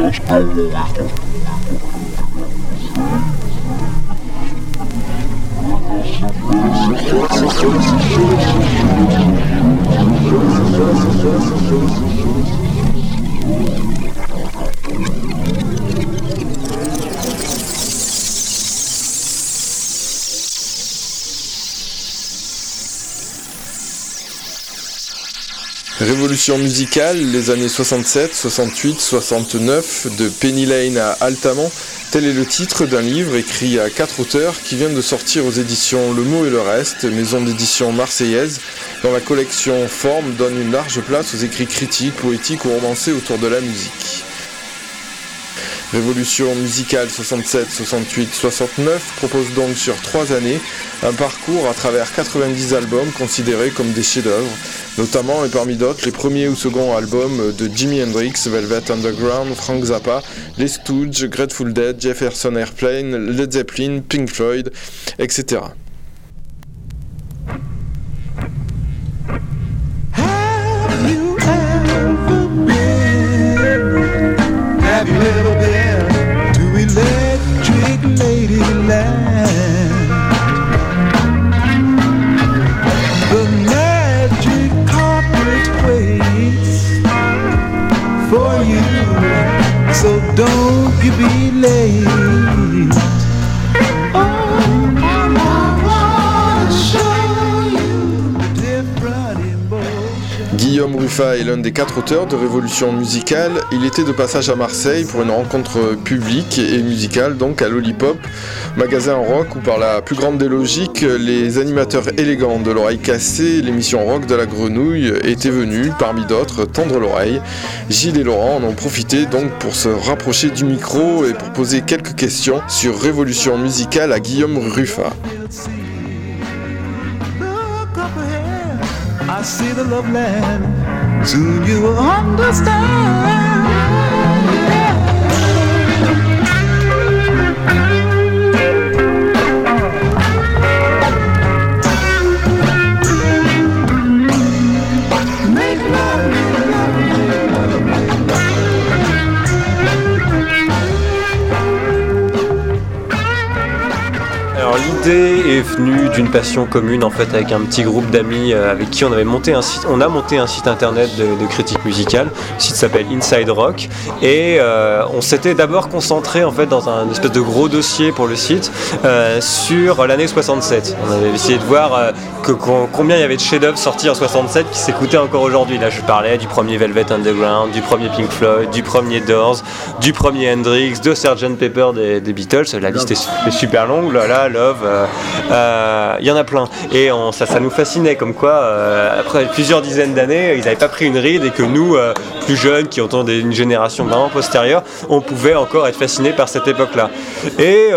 Révolution musicale, les années 67, 68, 69, de Penny Lane à Altamont, tel est le titre d'un livre écrit à 4 auteurs qui vient de sortir aux éditions Le Mot et le Reste, maison d'édition marseillaise, dont la collection Forme donne une large place aux écrits critiques, poétiques ou romancés autour de la musique. Révolution musicale 67, 68, 69 propose donc sur 3 années un parcours à travers 90 albums considérés comme des chefs-d'œuvre, notamment et parmi d'autres les premiers ou seconds albums de Jimi Hendrix, Velvet Underground, Frank Zappa, les Stooges, Grateful Dead, Jefferson Airplane, Led Zeppelin, Pink Floyd, etc. So don't you be late. Oh, I wanna show you different emotions. Guillaume Ruffa est l'un des 4 auteurs de Révolution musicale. Il était de passage à Marseille pour une rencontre publique et musicale, donc à Lollipop, magasin rock où par la plus grande des logiques, les animateurs élégants de l'oreille cassée, l'émission rock de la grenouille, étaient venus, parmi d'autres, tendre l'oreille. Gilles et Laurent en ont profité donc pour se rapprocher du micro et pour poser quelques questions sur Révolution musicale à Guillaume Ruffa. I see the love land, soon you will understand. L'idée est venue d'une passion commune en fait avec un petit groupe d'amis avec qui on a monté un site internet de critique musicale. Le site s'appelle Inside Rock et on s'était d'abord concentré en fait dans un espèce de gros dossier pour le site sur l'année 67. On avait essayé de voir combien il y avait de chefs-d'œuvre sortis en 67 qui s'écoutaient encore aujourd'hui. Là je parlais du premier Velvet Underground, du premier Pink Floyd, du premier Doors, du premier Hendrix, de Sgt Pepper des Beatles. La liste est super longue, là, Love, il y en a plein. Et ça nous fascinait comme quoi, après plusieurs dizaines d'années, ils n'avaient pas pris une ride et que nous, plus jeunes, qui ont une génération vraiment postérieure, on pouvait encore être fascinés par cette époque-là. Et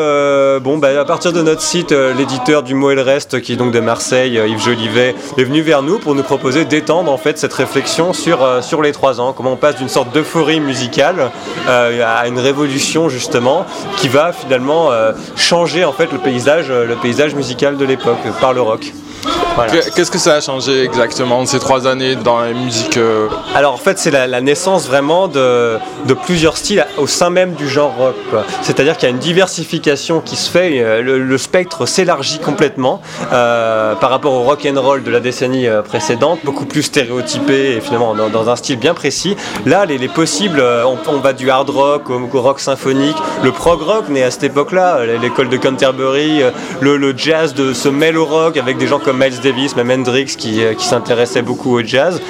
à partir de notre site, l'éditeur du Mot et le Reste, qui est donc de Marseille, Yves Jolivet, est venu vers nous pour nous proposer d'étendre en fait cette réflexion sur les 3 ans, comment on passe d'une sorte d'euphorie musicale à une révolution justement qui va finalement changer en fait le paysage musical de l'époque par le rock. Voilà. Qu'est-ce que ça a changé exactement ces 3 années dans la musique Alors en fait c'est la naissance vraiment de plusieurs styles au sein même du genre rock, quoi. C'est-à-dire qu'il y a une diversification qui se fait, le spectre s'élargit complètement par rapport au rock and roll de la décennie précédente, beaucoup plus stéréotypé et finalement dans un style bien précis. Là les possibles, on va du hard rock au rock symphonique, le prog rock né à cette époque-là, l'école de Canterbury, le jazz se mêle au rock avec des gens comme Miles Davis, même Hendrix qui s'intéressait beaucoup au jazz.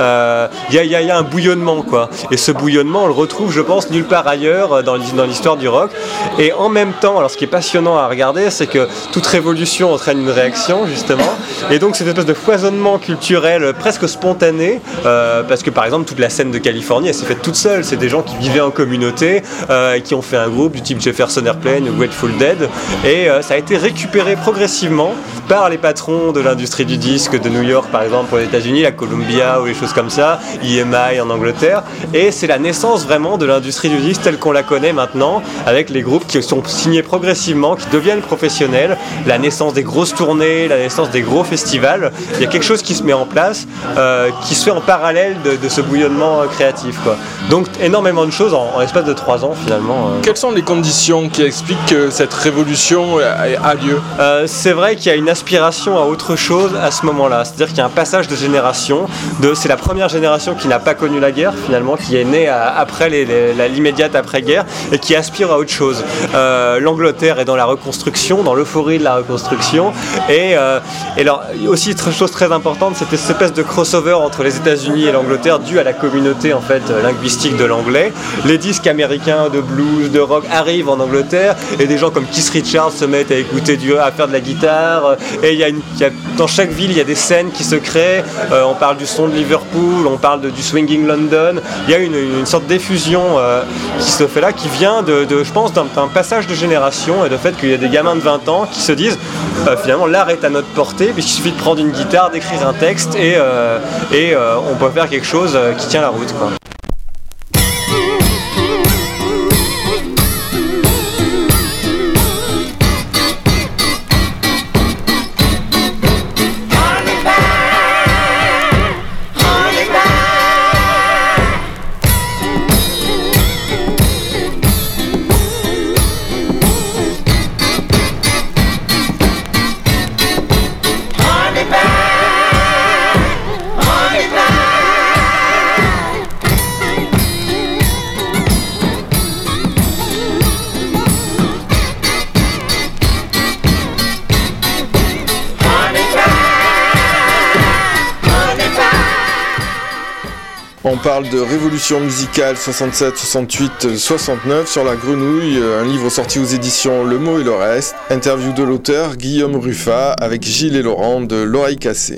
Il y a un bouillonnement quoi. Et ce bouillonnement on le retrouve je pense nulle part ailleurs dans l'histoire du rock. Et en même temps, alors ce qui est passionnant à regarder c'est que toute révolution entraîne une réaction justement. Et donc cette espèce de foisonnement culturel presque spontané parce que par exemple toute la scène de Californie elle s'est faite toute seule. C'est des gens qui vivaient en communauté qui ont fait un groupe du type Jefferson Airplane ou Grateful Dead et ça a été récupéré progressivement par les patrons de l'industrie l'industrie du disque de New York par exemple aux États-Unis, la Columbia ou les choses comme ça, EMI en Angleterre, et c'est la naissance vraiment de l'industrie du disque telle qu'on la connaît maintenant, avec les groupes qui sont signés progressivement, qui deviennent professionnels, la naissance des grosses tournées, la naissance des gros festivals. Il y a quelque chose qui se met en place, qui se fait en parallèle de ce bouillonnement créatif, quoi. Donc énormément de choses en l'espace de 3 ans finalement. Quelles sont les conditions qui expliquent que cette révolution a lieu ? C'est vrai qu'il y a une aspiration à autre chose à ce moment-là, c'est-à-dire qu'il y a un passage de génération, c'est la première génération qui n'a pas connu la guerre finalement, qui est née après l'immédiate après-guerre et qui aspire à autre chose. L'Angleterre est dans la reconstruction, dans l'euphorie de la reconstruction, et alors aussi une chose très importante, c'était cette espèce de crossover entre les États-Unis et l'Angleterre dû à la communauté en fait linguistique de l'anglais. Les disques américains de blues, de rock arrivent en Angleterre et des gens comme Keith Richards se mettent à écouter à faire de la guitare, et dans chaque ville il y a des scènes qui se créent. On parle du son de Liverpool, on parle du swinging London. Il y a une sorte d'effusion qui se fait là, qui vient je pense d'un passage de génération et de fait qu'il y a des gamins de 20 ans qui se disent finalement l'art est à notre portée puisqu'il suffit de prendre une guitare, d'écrire un texte et on peut faire quelque chose qui tient la route, quoi. On parle de révolution musicale 67, 68, 69 sur La Grenouille, un livre sorti aux éditions Le Mot et le Reste. Interview de l'auteur Guillaume Ruffat avec Gilles et Laurent de L'Oreille Cassée.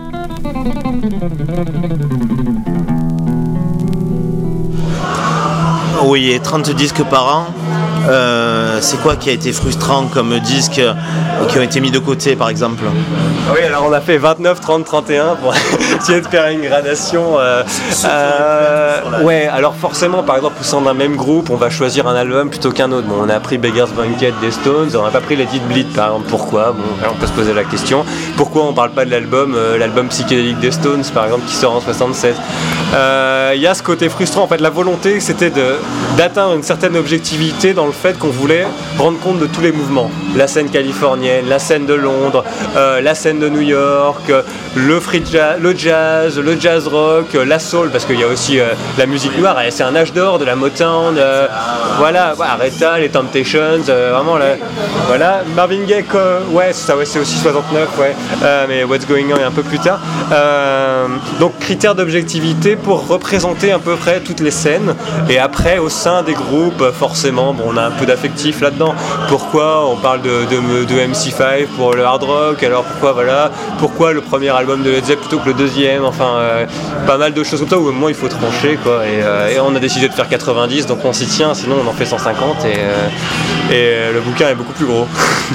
Oui, et 30 disques par an. C'est quoi qui a été frustrant comme disques qui ont été mis de côté par exemple ? Oui, alors on a fait 29, 30, 31 pour essayer de faire une gradation. Ouais, alors forcément, par exemple, au sein d'un même groupe, on va choisir un album plutôt qu'un autre. Bon, on a pris Beggar's Banquet des Stones, on n'a pas pris Let It Bleed par exemple. Pourquoi ? Bon, alors on peut se poser la question. Pourquoi on ne parle pas de l'album psychédélique des Stones par exemple qui sort en 67 ? Il y a ce côté frustrant. En fait, la volonté, c'était d'atteindre une certaine objectivité dans le fait qu'on voulait rendre compte de tous les mouvements. La scène californienne, la scène de Londres, la scène de New York, le jazz, le jazz rock, la soul, parce qu'il y a aussi la musique noire, c'est un âge d'or de la Motown, voilà, Aretha, les Temptations, vraiment là, voilà, Marvin Gaye, ouais, c'est aussi 69, ouais, mais What's Going On est un peu plus tard. Donc critères d'objectivité pour représenter à peu près toutes les scènes, et après au sein des groupes, forcément, bon, on a un peu d'affectif là-dedans. Pourquoi on parle de MC5 pour le hard rock, alors pourquoi le premier album de Led Zeppelin plutôt que le deuxième, enfin pas mal de choses comme ça où au moment il faut trancher, quoi, et on a décidé de faire 90, donc on s'y tient, sinon on en fait 150 et le bouquin est beaucoup plus gros.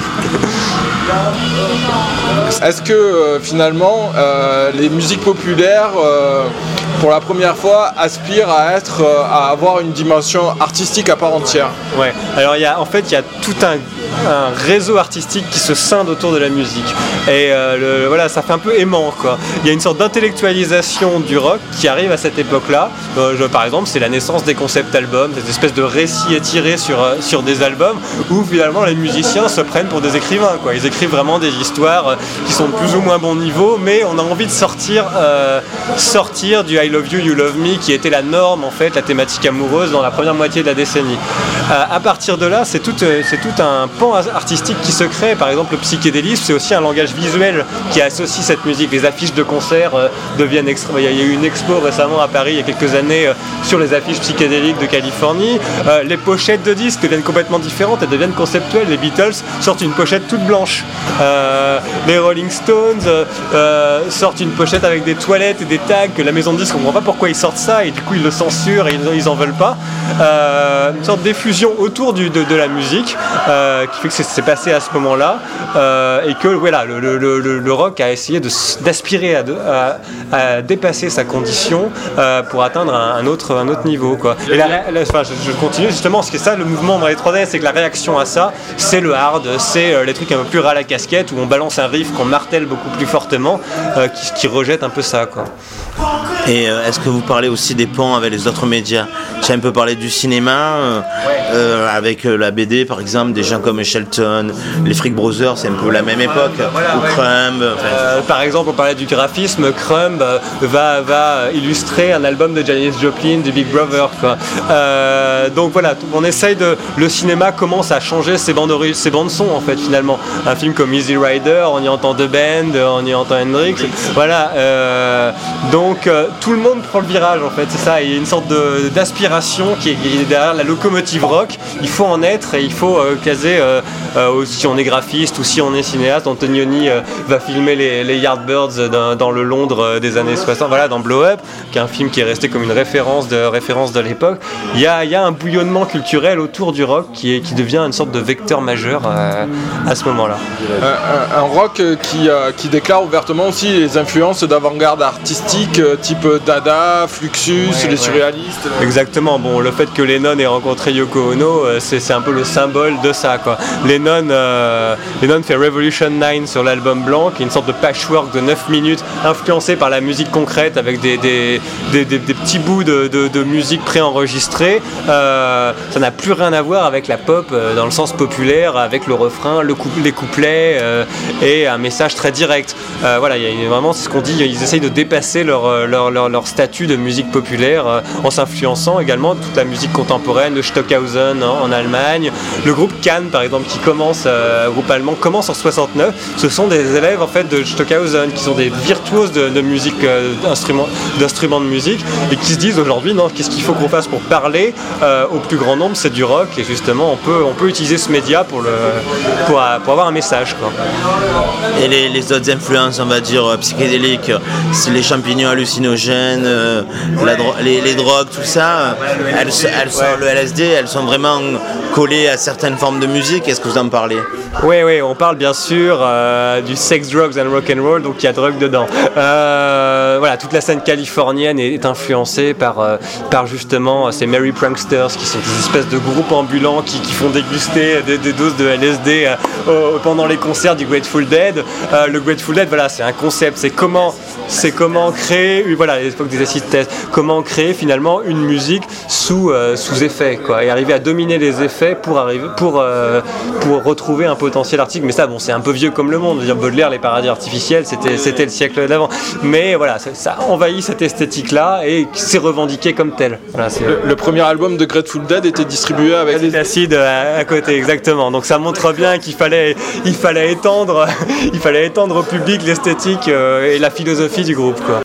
Est-ce que finalement les musiques populaires pour la première fois aspirent à avoir une dimension artistique à part entière ? Ouais, alors il y a tout un réseau artistique qui se scinde autour de la musique et voilà, ça fait un peu aimant, quoi. Il y a une sorte d'intellectualisation du rock qui arrive à cette époque-là. Par exemple, c'est la naissance des concept albums, cette espèce de récits étirés sur des albums où finalement les musiciens se prennent pour des écrivains, quoi. Ils écrivent vraiment des histoires qui sont de plus ou moins bon niveau, mais on a envie de sortir du I Love You, You Love Me qui était la norme, en fait, la thématique amoureuse dans la première moitié de la décennie. À partir de là, c'est tout un pan artistique qui se crée. Par exemple, le psychédélisme, c'est aussi un langage visuel qui associe cette musique. Les affiches de concerts deviennent il y a eu une expo récemment à Paris il y a quelques années sur les affiches psychédéliques de Californie. Les pochettes de disques deviennent complètement différentes, elles deviennent conceptuelles. Les Beatles sortent une pochette toute blanche. Les Rolling Stones sortent une pochette avec des toilettes et des tags que la maison de disques comprend pas pourquoi ils sortent ça et du coup ils le censurent et ils en veulent pas. Une sorte d'effusion autour de la musique qui fait que c'est passé à ce moment-là et que voilà, le rock a essayé d'aspirer à dépasser sa condition pour atteindre un autre niveau, quoi. Et je continue justement, parce que ça, le mouvement dans les 3D, c'est que la réaction à ça, c'est le hard, c'est les trucs un peu plus ras à la casquette où on balance un riff qu'on martèle beaucoup plus fortement, qui rejette un peu ça, quoi. Et est-ce que vous parlez aussi des ponts avec les autres médias? J'ai un peu parlé du cinéma, avec la BD par exemple, des gens comme Shelton, les Freak Brothers, c'est un peu la même époque, ou Crumb. Par exemple, on parlait du graphisme, Crumb va illustrer un album de Janis Joplin, du Big Brother, quoi. Donc voilà, on essaye le cinéma commence à changer ses bandes son en fait finalement. Un film comme Easy Rider, on y entend The Band, on y entend Hendrix, voilà. Donc tout le monde prend le virage en fait, c'est ça. Il y a une sorte d'aspiration qui est derrière la locomotive rock. Il faut en être et il faut caser. Si on est graphiste ou si on est cinéaste, Antonioni va filmer les Yardbirds dans le Londres des années 60, voilà, dans Blow Up, qui est un film qui est resté comme une référence de l'époque. Il y a un bouillonnement culturel autour du rock qui devient une sorte de vecteur majeur à ce moment-là. Un rock qui déclare ouvertement aussi les influences d'avant-garde artistique type Dada, Fluxus, les surréalistes. Exactement. Bon, le fait que Lennon ait rencontré Yoko Ono, c'est un peu le symbole de ça, quoi. Lennon fait Revolution 9 sur l'album blanc, qui est une sorte de patchwork de 9 minutes, influencé par la musique concrète avec des petits bouts de musique préenregistrée. Ça n'a plus rien à voir avec la pop dans le sens populaire, avec le refrain, les couplets et un message très direct. Voilà, vraiment, c'est ce qu'on dit, ils essayent de dépasser leur statut de musique populaire en s'influençant également de toute la musique contemporaine de Stockhausen en Allemagne. Le groupe Can, par exemple, qui groupe allemand, commence en 69. Ce sont des élèves en fait de Stockhausen qui sont des virtuoses de musique, d'instruments de musique et qui se disent aujourd'hui, non, qu'est-ce qu'il faut qu'on fasse pour parler au plus grand nombre, c'est du rock et justement on peut utiliser ce média pour avoir un message, quoi. Et les autres influences, on va dire psychédéliques, c'est les champignons hallucinogènes, les drogues, tout ça, le LSD, elles sont vraiment collées à certaines formes de musique. Est-ce que vous en parlez? Oui, on parle bien sûr du sex, drugs and rock'n'roll, donc il y a drogue dedans. Voilà, toute la scène californienne est influencée par justement ces Merry Pranksters, qui sont des espèces de groupes ambulants qui font déguster des doses de LSD pendant les concerts du Grateful Dead. Le Grateful Dead, voilà, c'est un concept, c'est comment créer, voilà, à l'époque des acid tests, comment créer finalement une musique sous effet, quoi, et arriver à dominer les effets pour retrouver un potentiel artistique. Mais ça, bon, c'est un peu vieux comme le monde. Dire Baudelaire, les paradis artificiels, c'était le siècle d'avant. Mais voilà, ça envahit cette esthétique-là et c'est revendiqué comme tel. Voilà, le premier album de Grateful Dead était distribué avec les acides à côté, exactement. Donc ça montre bien qu'il fallait étendre au public l'esthétique et la philosophie du groupe, quoi.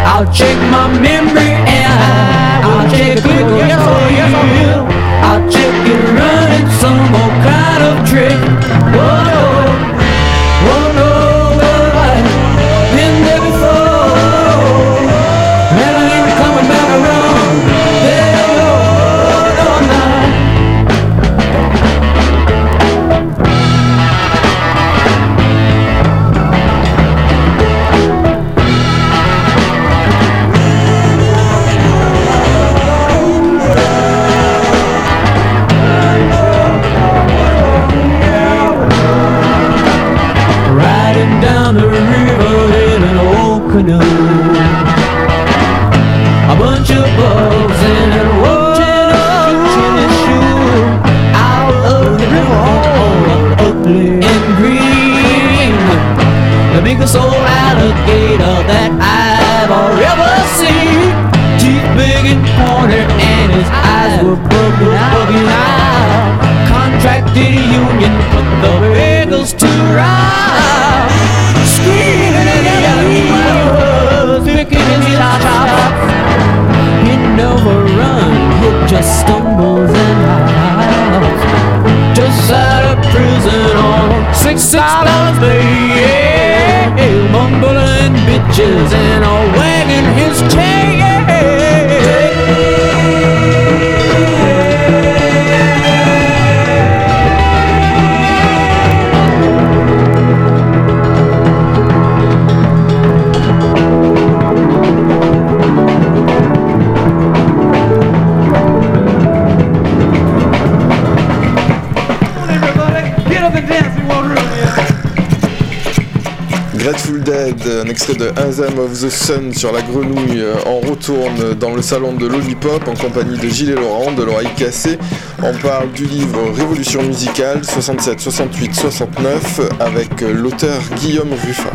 I'll check my memory and I'll check it with yes or I'll check it running some more kind of trick. Oh no, but I've been there before, and I ain't coming back around. Down the river in an old canoe, a bunch of bugs in an old tennis shoe, out of the river all ugly and green, the biggest old alligator that I've ever seen, teeth big and pointed and his eyes were bugging out, contracted a union put the beggars to ride. Screaming and yelling, he was picking his top. He never runs, he just stumbles and hides. Just out of prison on $6 bail, mumbling bitches and a wagging his tail. Grateful Dead, un extrait de Anthem of the Sun sur la grenouille. On retourne dans le salon de Lollipop en compagnie de Gilles et Laurent de l'oreille cassée. On parle du livre Révolution musicale 67, 68, 69 avec l'auteur Guillaume Ruffat.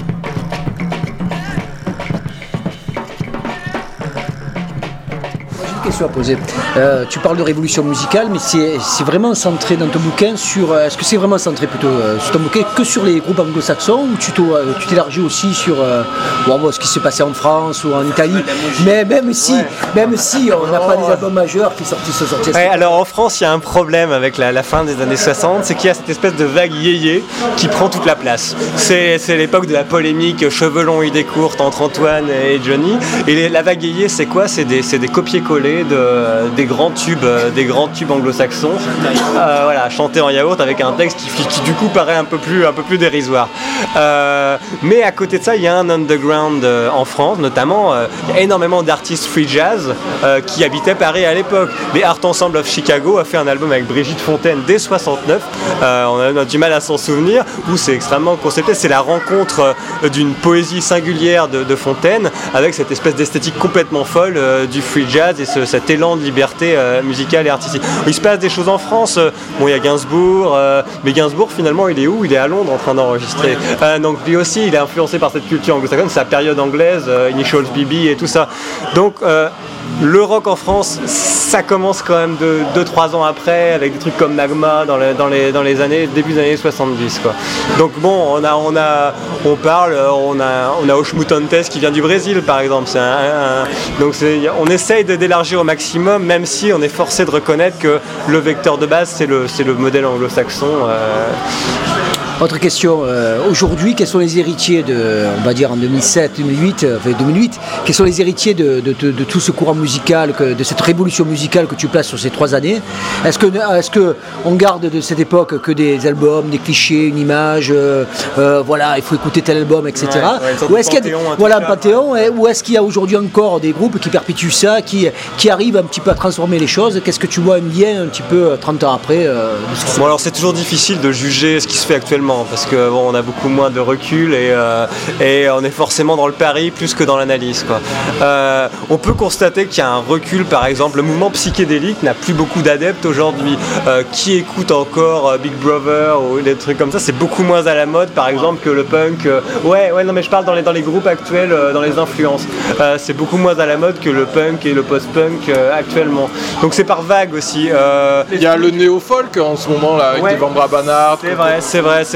Question à poser. Tu parles de révolution musicale, mais c'est vraiment centré dans ton bouquin sur. Est-ce que c'est vraiment centré plutôt sur ton bouquin que sur les groupes anglo-saxons ou tu t'élargis aussi sur ce qui s'est passé en France ou en Italie, mais même si on n'a pas des albums majeurs qui sont sortis. Ouais, alors en France, il y a un problème avec la fin des années 60, c'est qu'il y a cette espèce de vague yéyé qui prend toute la place. C'est l'époque de la polémique cheveux longs, idées courtes entre Antoine et Johnny. Et la vague yéyé, c'est quoi ? C'est des copier-coller des grands tubes anglo-saxons, chantés en yaourt avec un texte qui du coup paraît un peu plus dérisoire. Mais à côté de ça, il y a un underground en France, notamment il y a énormément d'artistes free jazz qui habitaient Paris à l'époque. Les Art Ensemble of Chicago a fait un album avec Brigitte Fontaine dès 69. On a du mal à s'en souvenir, où c'est extrêmement conceptuel. C'est la rencontre d'une poésie singulière de Fontaine avec cette espèce d'esthétique complètement folle du free jazz et cet élan de liberté musicale et artistique. Il se passe des choses en France. Il y a Gainsbourg, mais Gainsbourg finalement il est où ? Il est à Londres en train d'enregistrer. Donc lui aussi il est influencé par cette culture anglo-saxonne, sa période anglaise, Initials BB et tout ça. Donc le rock en France, ça commence quand même 2-3 ans après, avec des trucs comme Magma dans les années, début des années 70 quoi. Donc bon, on a Oshmutantes qui vient du Brésil par exemple. Donc on essaye d'élargir au maximum, même si on est forcé de reconnaître que le vecteur de base c'est le modèle anglo-saxon. Autre question, aujourd'hui, quels sont les héritiers on va dire en 2008, quels sont les héritiers de tout ce courant musical, de cette révolution musicale que tu places sur ces 3 années ? Est-ce que on garde de cette époque que des albums, des clichés, une image, il faut écouter tel album, etc. Ou est-ce qu'il y a un panthéon, ou est-ce qu'il y a aujourd'hui encore des groupes qui perpétuent ça, qui arrivent un petit peu à transformer les choses ? Qu'est-ce que tu vois un lien un petit peu 30 ans après alors c'est toujours difficile de juger ce qui se fait actuellement. Parce que on a beaucoup moins de recul et on est forcément dans le pari plus que dans l'analyse quoi. On peut constater qu'il y a un recul, par exemple le mouvement psychédélique n'a plus beaucoup d'adeptes aujourd'hui. Qui écoute encore Big Brother ou des trucs comme ça, c'est beaucoup moins à la mode par exemple que le punk. Non mais je parle dans les groupes actuels, dans les influences. C'est beaucoup moins à la mode que le punk et le post-punk actuellement. Donc c'est par vague aussi. Il y a le néo-folk en ce moment là avec des Van Brabanart. C'est vrai.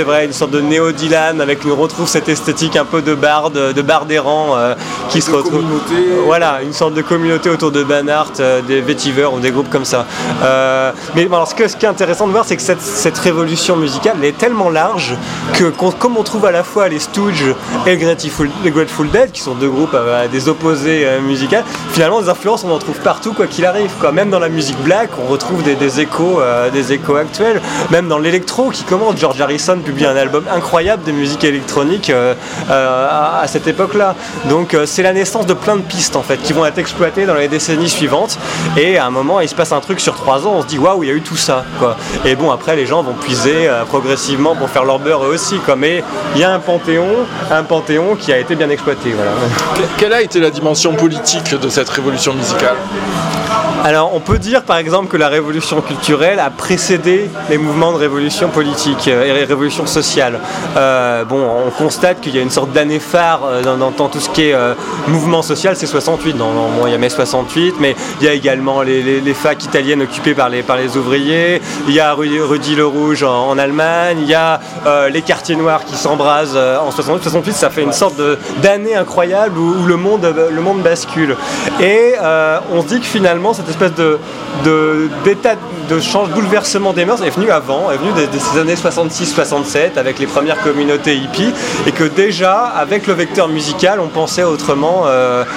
c'est vrai, une sorte de néo-Dylan on retrouve cette esthétique un peu de barde errant qui se retrouve. Voilà, une sorte de communauté autour de Banhart, des Vetiver ou des groupes comme ça. Mais alors, ce qui est intéressant de voir, c'est que cette révolution musicale elle est tellement large que comme on trouve à la fois les Stooges et le Grateful Dead, qui sont deux groupes à des opposés musicaux, finalement des influences on en trouve partout quoi qu'il arrive, quoi. Même dans la musique black on retrouve des échos actuels, même dans l'électro qui commence. George Harrison publie un album incroyable de musique électronique à cette époque-là. Donc c'est la naissance de plein de pistes en fait qui vont être exploitées dans les décennies suivantes, et à un moment il se passe un truc sur 3 ans, on se dit waouh, il y a eu tout ça quoi. Et bon, après les gens vont puiser progressivement pour faire leur beurre eux aussi quoi. Mais il y a un panthéon qui a été bien exploité, voilà. Quelle a été la dimension politique de cette révolution musicale ? Alors on peut dire par exemple que la révolution culturelle a précédé les mouvements de révolution politique et révolution sociale. On constate qu'il y a une sorte d'année phare dans tout ce qui est mouvement social, c'est 68. Il y a mai 68, mais il y a également les facs italiennes occupées par les ouvriers, il y a Rudy le Rouge en Allemagne, il y a les quartiers noirs qui s'embrasent en 68. 68, ça fait une sorte d'année incroyable où le monde bascule. Et on se dit que finalement cette espèce d'état de bouleversement des mœurs est venu de ces années 66-67 avec les premières communautés hippies, et que déjà avec le vecteur musical on pensait d'autrement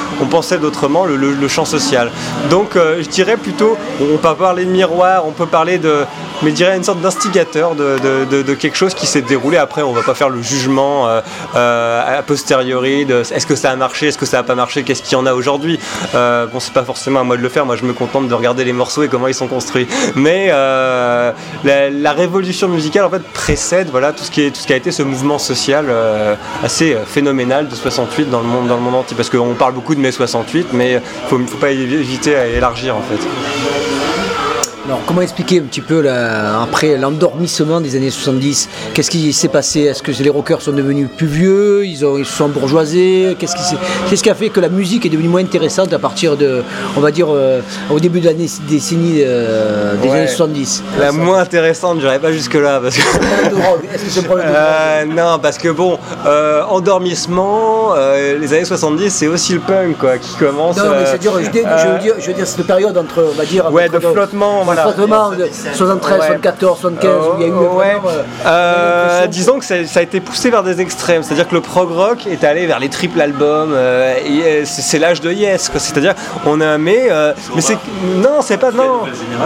le champ social. Donc je dirais plutôt, on peut parler de miroir, on peut parler mais je dirais une sorte d'instigateur de quelque chose qui s'est déroulé. Après on va pas faire le jugement a posteriori de est-ce que ça a marché, est-ce que ça a pas marché, qu'est-ce qu'il y en a aujourd'hui. C'est pas forcément à moi de le faire, moi je me contente de regarder les morceaux et comment ils sont construits. Mais la révolution musicale en fait précède tout ce qui a été ce mouvement social assez phénoménal de 68 dans le monde entier, parce qu'on parle beaucoup de mai 68, mais faut pas éviter à élargir en fait. Alors, comment expliquer un petit peu après l'endormissement des années 70 ? Qu'est-ce qui s'est passé ? Est-ce que les rockers sont devenus plus vieux ? Ils se sont bourgeoisés ? Qu'est-ce qui a fait que la musique est devenue moins intéressante à partir de, on va dire, au début de la décennie des années 70 ? Moins intéressante, j'irais pas jusque-là. Parce que... Est-ce que c'est un problème de drogue ? Non, parce que endormissement, les années 70, c'est aussi le punk quoi, qui commence... Non, mais c'est-à-dire, je veux dire, cette période entre, on va dire... de flottement, voilà. De 73, 74, 75, où il y a eu disons que ça a été poussé vers des extrêmes, c'est-à-dire que le prog rock est allé vers les triples albums, c'est l'âge de Yes quoi. C'est-à-dire mais c'est c'est pas non.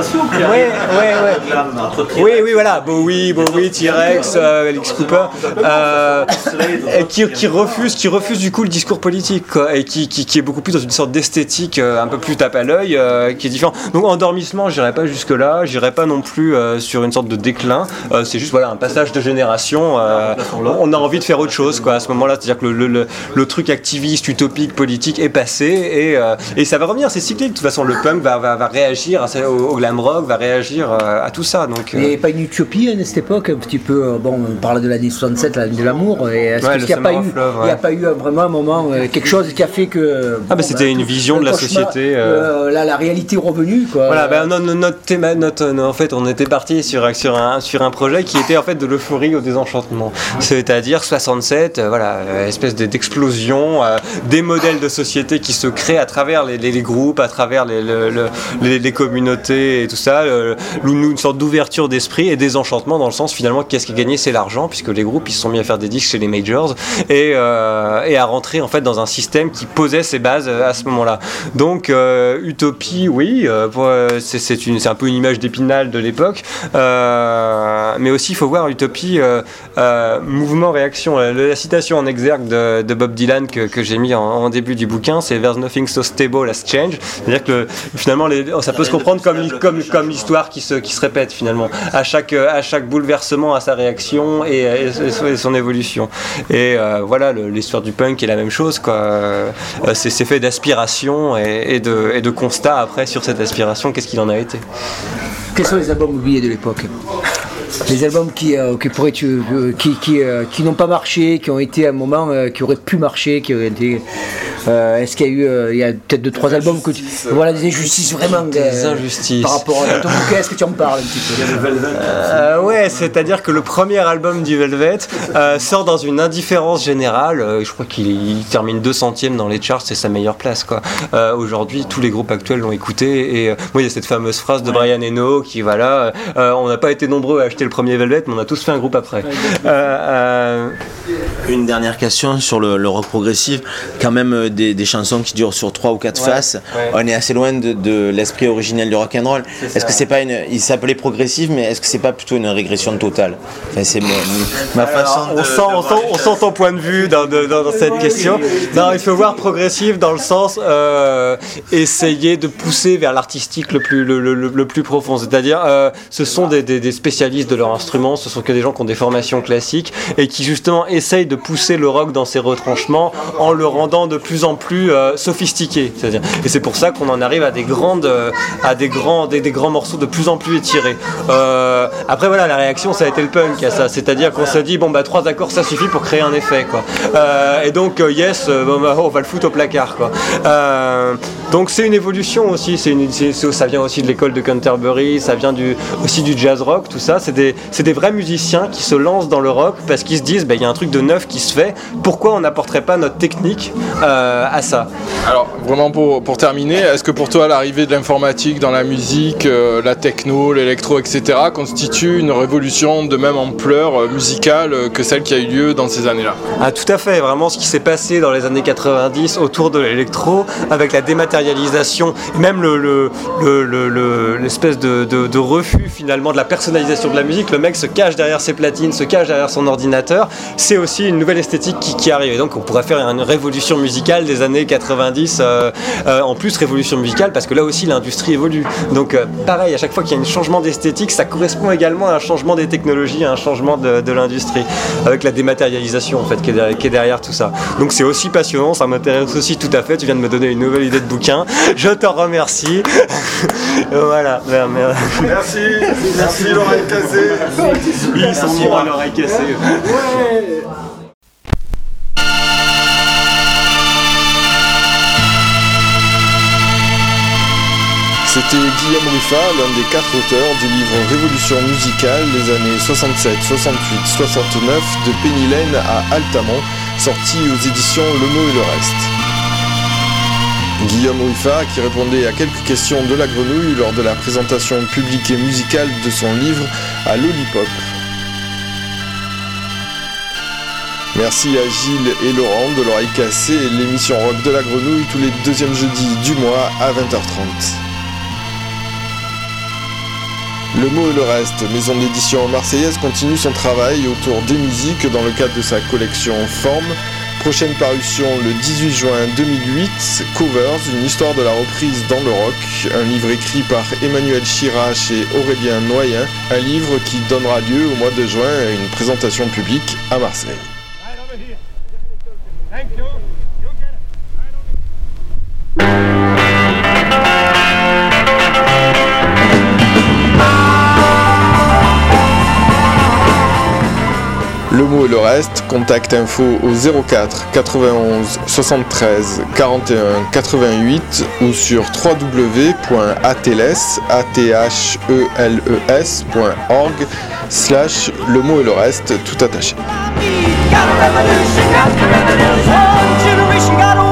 Oui voilà, Bowie, T-Rex, Alex Cooper, et qui refuse du coup le discours politique quoi, et qui est beaucoup plus dans une sorte d'esthétique un peu plus tape à l'œil, qui est différent. Donc endormissement, je dirais pas jusque-là, j'irai pas non plus sur une sorte de déclin, c'est juste un passage de génération, on a envie de faire autre chose quoi, à ce moment-là, c'est-à-dire que le truc activiste, utopique, politique est passé, et ça va revenir, c'est cyclique, de toute façon le punk va réagir au glam rock, va réagir à tout ça. Donc, il n'y avait pas une utopie à cette époque, un petit peu, on parle de l'année 67, l'année de l'amour, et est-ce qu'il n'y a pas eu vraiment un moment, quelque chose qui a fait que... c'était une vision de la société. La réalité est revenue quoi. Voilà, en fait, on était parti sur un projet qui était en fait de l'euphorie au désenchantement. C'est-à-dire 67, espèce d'explosion des modèles de société qui se créent à travers les groupes, à travers les communautés et tout ça, une sorte d'ouverture d'esprit et désenchantement dans le sens finalement qu'est-ce qui est gagné, c'est l'argent, puisque les groupes ils se sont mis à faire des disques chez les majors et à rentrer en fait dans un système qui posait ses bases à ce moment-là. Donc utopie, oui, c'est un peu une image d'Épinal de l'époque, mais aussi il faut voir utopie, mouvement-réaction. La citation en exergue de Bob Dylan que j'ai mis en début du bouquin, c'est "There's nothing so stable as change", c'est-à-dire que finalement ça peut se comprendre comme l'histoire qui se répète finalement. À chaque bouleversement à sa réaction et son évolution. Et l'histoire du punk est la même chose quoi. C'est fait d'aspiration et de constat après sur cette aspiration, qu'est-ce qu'il en a été. Quels sont les albums oubliés de l'époque ? Les albums qui n'ont pas marché, qui ont été à un moment, qui auraient pu marcher, qui auraient été... Est-ce qu'il y a eu, il y a peut-être 2-3 albums que voilà, des injustices vraiment. Des injustices. Par rapport à ton bouquin, est-ce que tu en parles un petit peu? Ouais, c'est-à-dire que le premier album du Velvet sort dans une indifférence générale. Je crois qu'il termine 200e dans les charts, c'est sa meilleure place, quoi. Aujourd'hui, tous les groupes actuels l'ont écouté et il y a cette fameuse phrase de Brian Eno qui voilà, on n'a pas été nombreux à acheter le premier Velvet, mais on a tous fait un groupe après. Une dernière question sur le rock progressif, quand même des chansons qui durent sur 3 ou 4 faces. On est assez loin de l'esprit originel du rock'n'roll. Est-ce que c'est pas il s'appelait progressif, mais est-ce que c'est pas plutôt une régression totale? Enfin, c'est ma façon on sent ton point de vue dans cette question. Non, il faut voir progressif dans le sens essayer de pousser vers l'artistique le plus profond. C'est-à-dire, ce sont des spécialistes de leur instrument, ce sont que des gens qui ont des formations classiques et qui justement essayent de pousser le rock dans ses retranchements en le rendant de plus en plus sophistiqué. C'est-à-dire, et c'est pour ça qu'on en arrive à des grands morceaux de plus en plus étirés. Après voilà, la réaction ça a été le punk à ça, c'est-à-dire qu'on s'est dit 3 accords ça suffit pour créer un effet, quoi. Et donc Yes, on va le foutre au placard, quoi. Donc c'est une évolution aussi, ça vient aussi de l'école de Canterbury, ça vient aussi du jazz rock, tout ça. C'est des vrais musiciens qui se lancent dans le rock parce qu'ils se disent il y a un truc de neuf qui se fait, pourquoi on n'apporterait pas notre technique à ça? Alors vraiment pour terminer, est-ce que pour toi l'arrivée de l'informatique dans la musique, la techno, l'électro, etc. constitue une révolution de même ampleur musicale que celle qui a eu lieu dans ces années-là? Ah, tout à fait, vraiment ce qui s'est passé dans les années 90 autour de l'électro, avec la dématérialisation, et même l'espèce de refus finalement de la personnalisation de la musique. Le mec se cache derrière ses platines, se cache derrière son ordinateur. C'est aussi une nouvelle esthétique qui arrive. Et donc on pourrait faire une révolution musicale des années 90, en plus révolution musicale parce que là aussi l'industrie évolue. Donc pareil, à chaque fois qu'il y a un changement d'esthétique, ça correspond également à un changement des technologies, à un changement de l'industrie, avec la dématérialisation en fait qui est derrière tout ça. Donc c'est aussi passionnant, ça m'intéresse aussi tout à fait. Tu viens de me donner une nouvelle idée de bouquin, je t'en remercie. Voilà. Merci l'oreille cassée. Ils sont bons à l'oreille cassée. Ouais. C'était Guillaume Ruffat, l'un des 4 auteurs du livre Révolution musicale des années 67, 68, 69 de Penny Lane à Altamont, sorti aux éditions Le Mot et le Reste. Guillaume Ruffat qui répondait à quelques questions de la grenouille lors de la présentation publique et musicale de son livre à Lollipop. Merci à Gilles et Laurent de l'oreille cassée et l'émission rock de la grenouille tous les 2e jeudis du mois à 20h30. Le Mot et le Reste, maison d'édition marseillaise, continue son travail autour des musiques dans le cadre de sa collection Forme. Prochaine parution le 18 juin 2008, Covers, une histoire de la reprise dans le rock, un livre écrit par Emmanuel Chirache et Aurélien Noyen, un livre qui donnera lieu au mois de juin à une présentation publique à Marseille. Le Mot et le Reste, contact info au 04 91 73 41 88 ou sur www.ateles.org/le mot et le reste tout attaché.